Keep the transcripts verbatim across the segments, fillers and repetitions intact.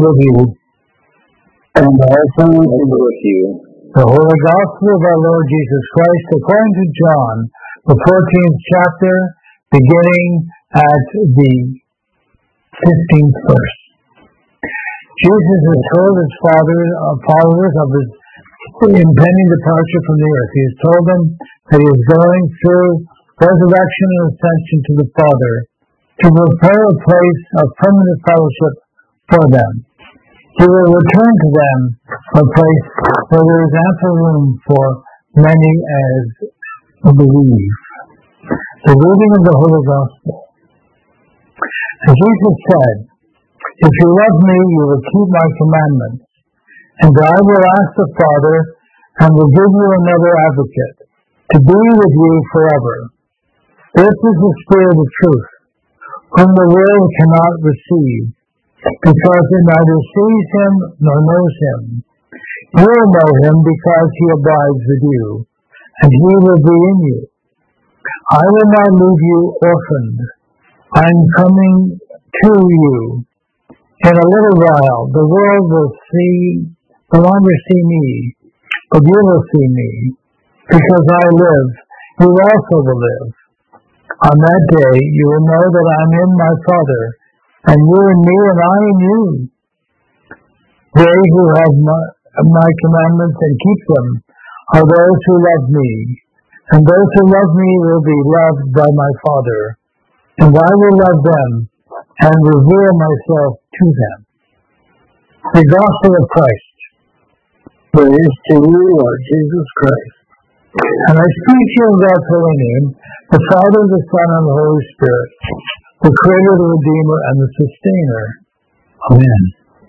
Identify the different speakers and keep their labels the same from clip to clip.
Speaker 1: with you, and also
Speaker 2: with you.
Speaker 1: The Holy Gospel of our Lord Jesus Christ according to John, the fourteenth chapter, beginning at the fifteenth verse. Jesus has told his father, uh, followers of his impending departure from the earth. He has told them that he is going through resurrection and ascension to the Father to prepare a place of permanent fellowship for them. He will return to them a place where there is ample room for many as believe. The reading of the Holy Gospel. And Jesus said, "If you love me, you will keep my commandments, and I will ask the Father, and will give you another advocate, to be with you forever. This is the Spirit of truth, whom the world cannot receive, because it neither sees him nor knows him. You will know him because he abides with you, and he will be in you. I will not leave you orphaned. I am coming to you. In a little while, the world will see, no longer see me, but you will see me. Because I live, you also will live. On that day, you will know that I am in my Father, and you in me, and I in you. They who have my, my commandments and keep them are those who love me, and those who love me will be loved by my Father, and I will love them and reveal myself to them." The Gospel of Christ. Praise to you, Lord Jesus Christ. And I speak to you in God's holy name, the Father, the Son, and the Holy Spirit, the Creator, the Redeemer, and the Sustainer. Amen.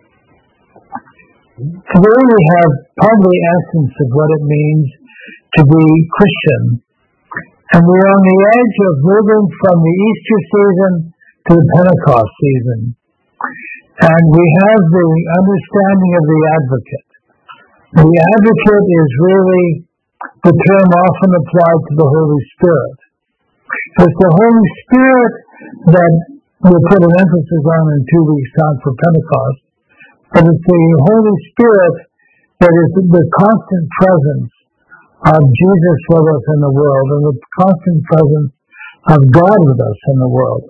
Speaker 1: Today we have part of the essence of what it means to be Christian. And we are on the edge of moving from the Easter season to the Pentecost season. And we have the understanding of the advocate. The advocate is really the term often applied to the Holy Spirit. It's the Holy Spirit that we'll put an emphasis on in two weeks' time for Pentecost. But it's the Holy Spirit that is the constant presence of Jesus with us in the world, and the constant presence of God with us in the world.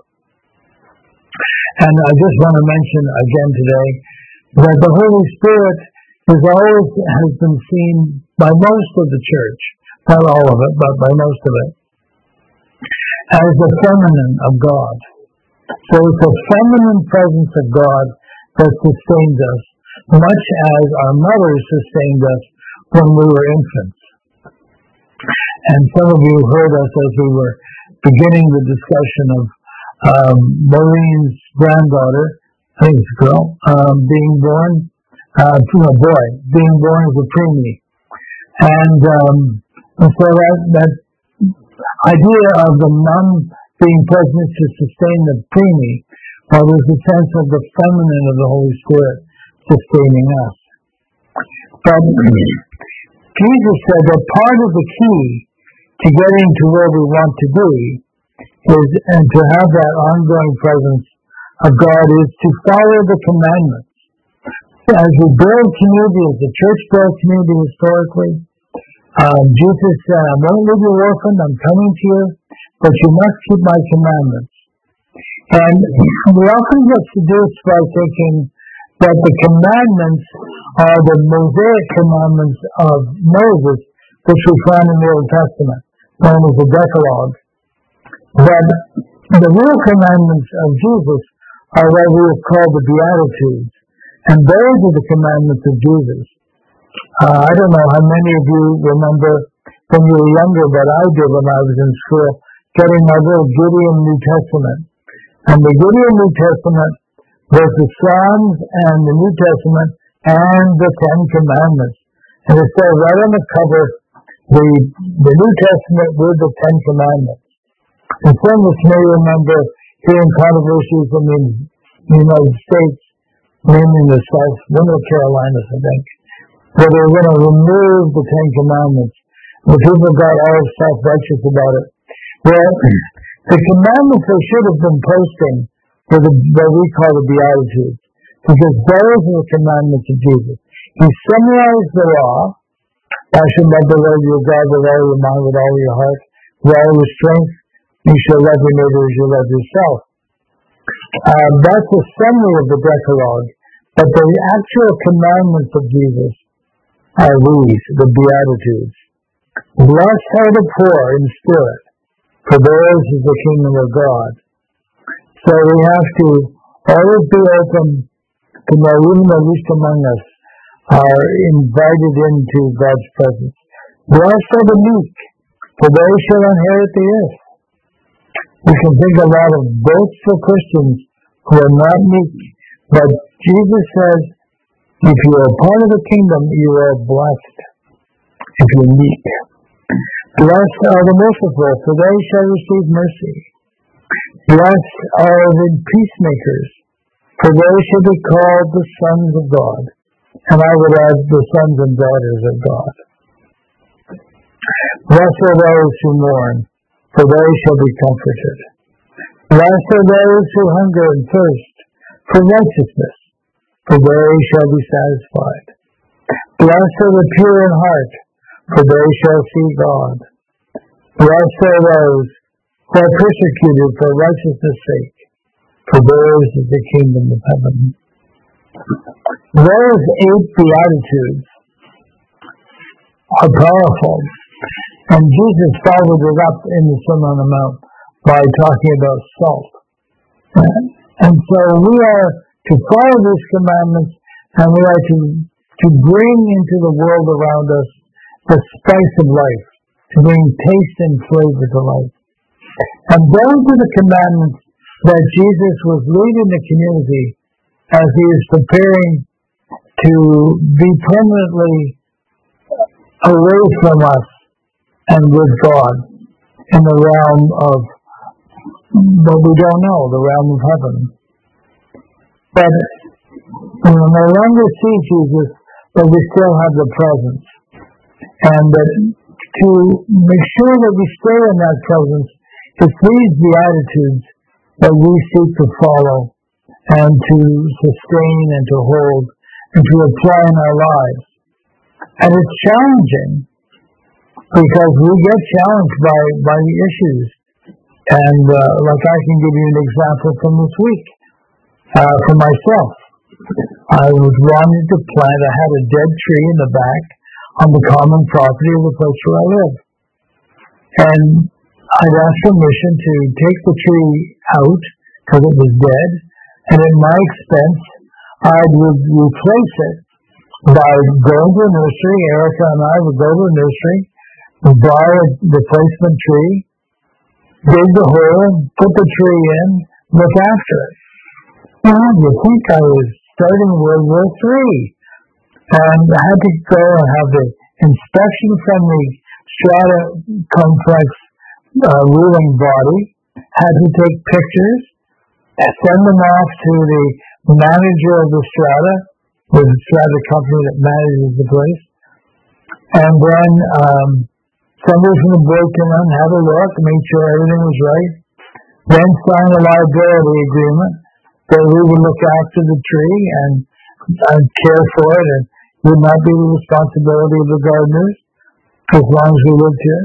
Speaker 1: And I just want to mention again today that the Holy Spirit is always has been seen by most of the church, not all of it, but by most of it, as the feminine of God. So it's the feminine presence of God that sustains us, much as our mothers sustained us when we were infants. And some of you heard us as we were beginning the discussion of um, Maureen's granddaughter, I think it's a girl, um, being born, uh, to a boy, being born as a preemie. And, um, and so that, that idea of the mom being present to sustain the preemie, well, there's a sense of the feminine of the Holy Spirit sustaining us. But Jesus said that part of the key to getting to where we want to be is, and to have that ongoing presence of God, is to follow the commandments. As we build community, as the church builds community historically, um, Jesus said, "I won't leave you orphaned, I'm coming to you, but you must keep my commandments." And we often get seduced by thinking that the commandments are the Mosaic commandments of Moses, which we find in the Old Testament, known as the Decalogue. But the real commandments of Jesus are what we have called the Beatitudes. And those are the commandments of Jesus. Uh, I don't know how many of you remember when you were younger, but I did when I was in school, getting my little Gideon New Testament. And the Gideon New Testament was the Psalms and the New Testament and the Ten Commandments. And it said right on the cover, the, the New Testament with the Ten Commandments. And some of us may remember hearing controversies in the United States, mainly in the South, one of the Carolinas, I think, where they were going to remove the Ten Commandments. The people got all self-righteous about it. Well, the commandments they should have been posting were the, what we call the Beatitudes. because those are the commandments of Jesus. He summarized the law. Thou shalt love the Lord your God with all your mind, with all your heart, with all your strength. You shall love your neighbor as you love yourself. Uh, that's a summary of the Decalogue. But the actual commandments of Jesus are these, the Beatitudes. Blessed are the poor in spirit, for theirs is the kingdom of God. So we have to always be open to know even the least among us are invited into God's presence. Blessed are the meek, for they shall inherit the earth. We can think a lot of boastful Christians who are not meek, but Jesus says, if you are part of the kingdom, you are blessed if you're meek. Blessed are the merciful, for they shall receive mercy. Blessed are the peacemakers, for they shall be called the sons of God. And I would add the sons and daughters of God. Blessed are those who mourn, for they shall be comforted. Blessed are those who hunger and thirst for righteousness, for they shall be satisfied. Blessed are the pure in heart, for they shall see God. Blessed are those who are persecuted for righteousness' sake, for theirs is the kingdom of heaven. Those eight Beatitudes are powerful, and Jesus followed it up in the Sermon on the Mount by talking about salt. And so we are to follow these commandments, and we are to, to bring into the world around us the spice of life, to bring taste and flavor to life. And those are the commandments that Jesus was leading the community as he is preparing to be permanently away from us and with God in the realm of what we don't know, the realm of heaven. But we will no longer see Jesus, but we still have the presence. And that to make sure that we stay in that presence, it's these Beatitudes that we seek to follow and to sustain and to hold and to apply in our lives. And it's challenging because we get challenged by, by the issues. And uh, like I can give you an example from this week. Uh, for myself, I was wanting to plant, I had a dead tree in the back on the common property of the place where I live. And I'd asked permission to take the tree out because it was dead, and at my expense, I would replace it by going to a nursery. Erica and I would go to a nursery, buy a replacement tree, dig the hole, put the tree in, look after it. Well, you think I was starting World War Three, and I had to go and have the inspection from the Strata Complex uh, ruling body, had to take pictures, send them off to the manager of the Strata, with the Strata company that manages the place, and then um, somebody from the board came in, had a look, made sure everything was right, then signed a liability agreement that we would look after the tree and, and care for it, and would not be the responsibility of the gardeners as long as we lived here.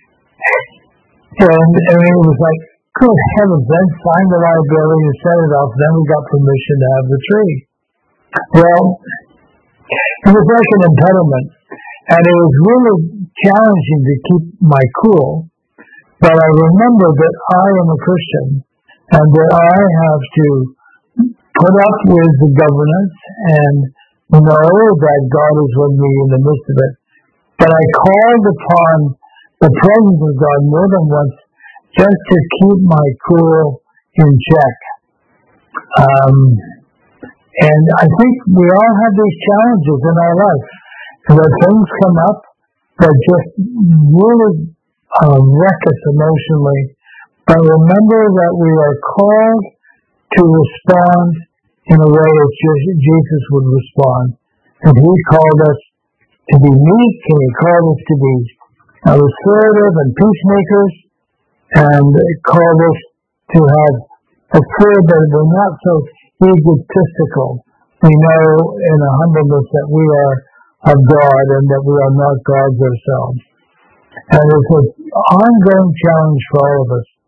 Speaker 1: And, and it was like, good heavens, then signed the liability and set it off, then we got permission to have the tree. Well, it was like an impediment, and it was really challenging to keep my cool, but I remember that I am a Christian, and that I have to put up with the governance and know that God is with me in the midst of it. But I called upon the presence of God more than once just to keep my cool in check. Um, and I think we all have these challenges in our life, where things come up that just really uh, wreck us emotionally. But remember that we are called to respond in a way that Jesus would respond. And he called us to be meek, and he called us to be uh, restorative and peacemakers, and he called us to have a spirit that we're not so egotistical we know in a humbleness that we are of God and that we are not gods ourselves. And it's an ongoing challenge for all of us.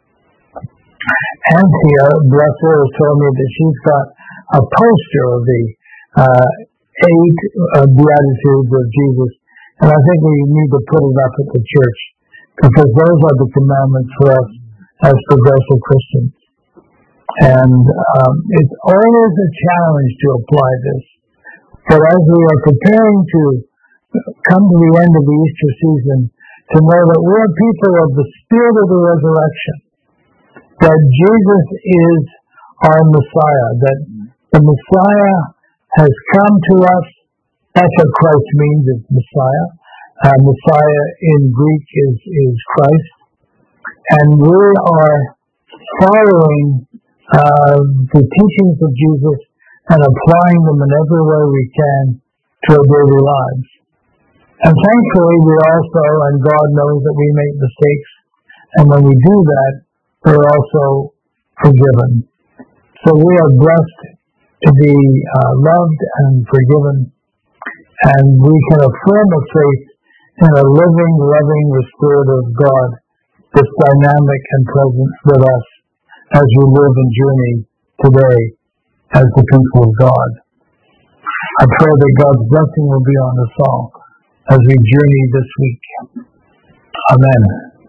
Speaker 1: Anthea, bless her, has told me that she's got a poster of the uh, eight uh, Beatitudes of Jesus. And I think we need to put it up at the church, because those are the commandments for us as progressive Christians. And um, it's always a challenge to apply this. But as we are preparing to come to the end of the Easter season, to know that we're people of the Spirit of the resurrection, that Jesus is our Messiah, that the Messiah has come to us. That's what Christ means, it's Messiah. Uh, Messiah in Greek is, is Christ. And we are following uh, the teachings of Jesus and applying them in every way we can to our daily lives. And thankfully, we also, and God knows that we make mistakes, and when we do that, we're also forgiven. So we are blessed to be uh, loved and forgiven, and we can affirm a faith in a living, loving, restorative God that's dynamic and present with us as we live and journey today as the people of God. I pray that God's blessing will be on us all as we journey this week. Amen.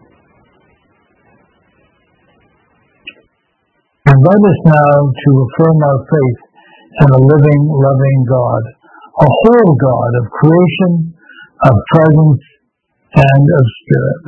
Speaker 1: Invite us now to affirm our faith in a living, loving God, a whole God of creation, of presence, and of spirit.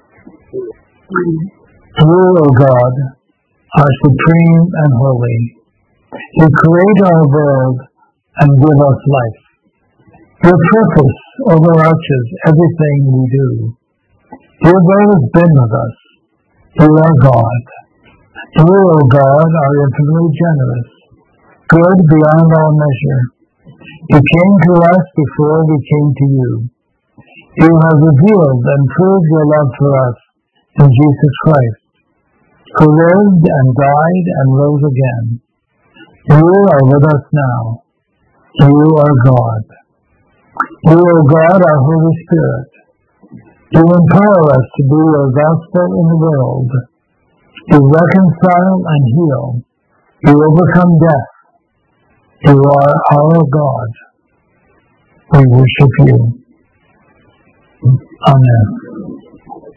Speaker 1: You, O God, are supreme and holy. You create our world and give us life. Your purpose overarches everything we do. You have always been with us. You are God. You, O God, are infinitely generous, good beyond all measure. You came to us before we came to you. You have revealed and proved your love for us in Jesus Christ, who lived and died and rose again. You are with us now. You are God. You, O God, are Holy Spirit. You empower us to be your gospel in the world. You reconcile and heal. You overcome death. You are our God. We worship you. Amen.